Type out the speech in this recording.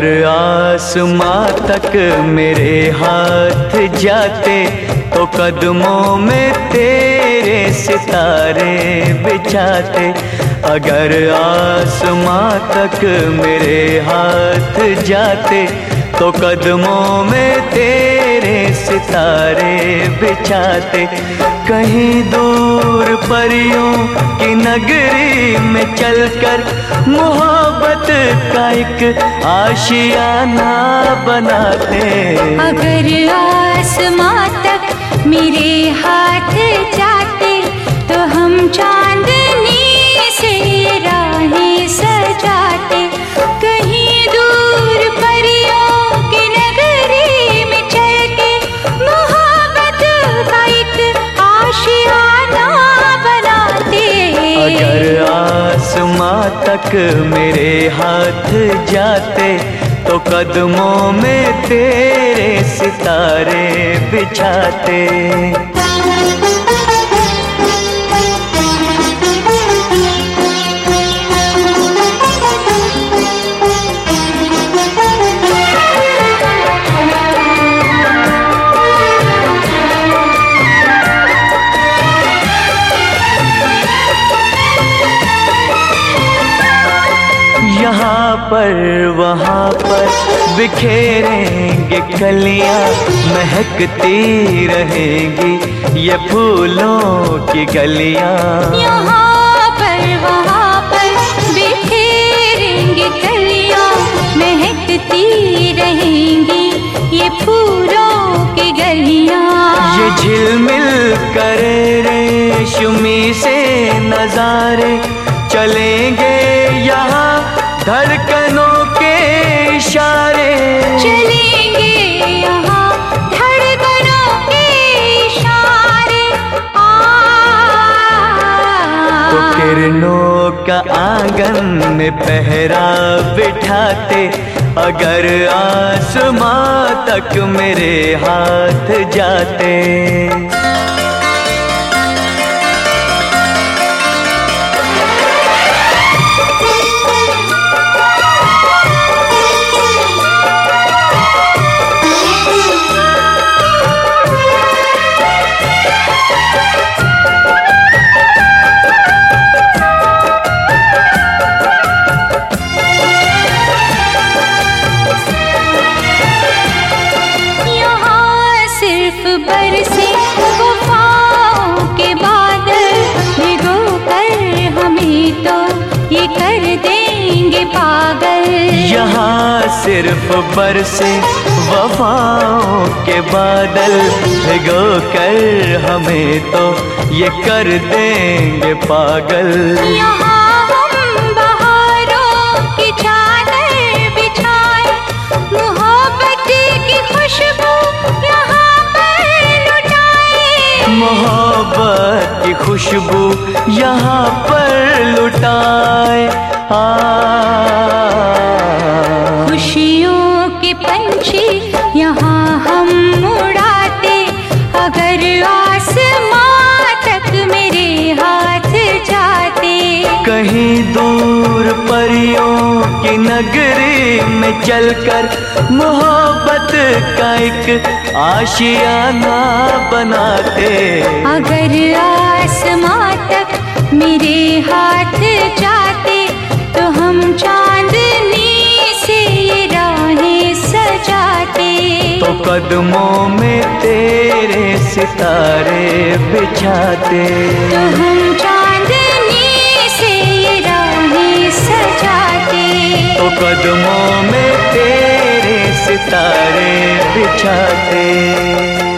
आसमां तक मेरे हाथ जाते तो कदमों में तेरे सितारे बिछाते। अगर आसमां तक मेरे हाथ जाते तो कदमों में तेरे सितारे बिछाते। कहीं दूर परियों की नगरी में चलकर मोहब्बत का एक आशियाना बनाते। अगर आसमां तक मेरे हाथ जाते तो हम चांदनी से राहें सजाते। कहीं दूर परियों की नगरी में चल के मोहब्बत का एक आशियाना बनाते। अगर आसमां तक मेरे हाथ जाते तो कदमों में तेरे सितारे बिछाते। यहाँ पर वहाँ पर बिखेरेंगे कलियाँ, महकती रहेंगी ये फूलों की गलियाँ। यहाँ पर वहाँ पर बिखेरेंगे कलियाँ, महकती रहेंगी ये फूलों की गलियाँ। ये झिलमिल करे रेशमी से नजारे चलेंगे यहाँ धड़कनों के इशारे। चलेंगे यहाँ धड़कनों के इशारे। तो किरणों का आंगन में पहरा बिठाते। अगर आसमां तक मेरे हाथ जाते। बरसे वफाओं के बादल भिगो कर हमें तो ये कर देंगे पागल। यहाँ सिर्फ बरसे वफाओं के बादल भिगो कर हमें तो ये कर देंगे पागल। यहाँ हम बहारों की चादर बिछाए, मोहब्बत की खुशबू मोहब्बत की खुशबू यहाँ पर लुटाए। खुशियों के पंछी यहाँ हम उड़ाते। अगर आसमां तक मेरे हाथ जाते। कहीं दूर परियों की नगरी में चलकर मोहब्बत का एक आशियाना बनाते। अगर आसमां तक मेरे हाथ जाते तो हम चांदनी से राहें सजाते। तो कदमों में तेरे सितारे बिछाते। तो हम चांदनी से राहें सजाते। तो कदमों में तेरे सितारे बिछाते।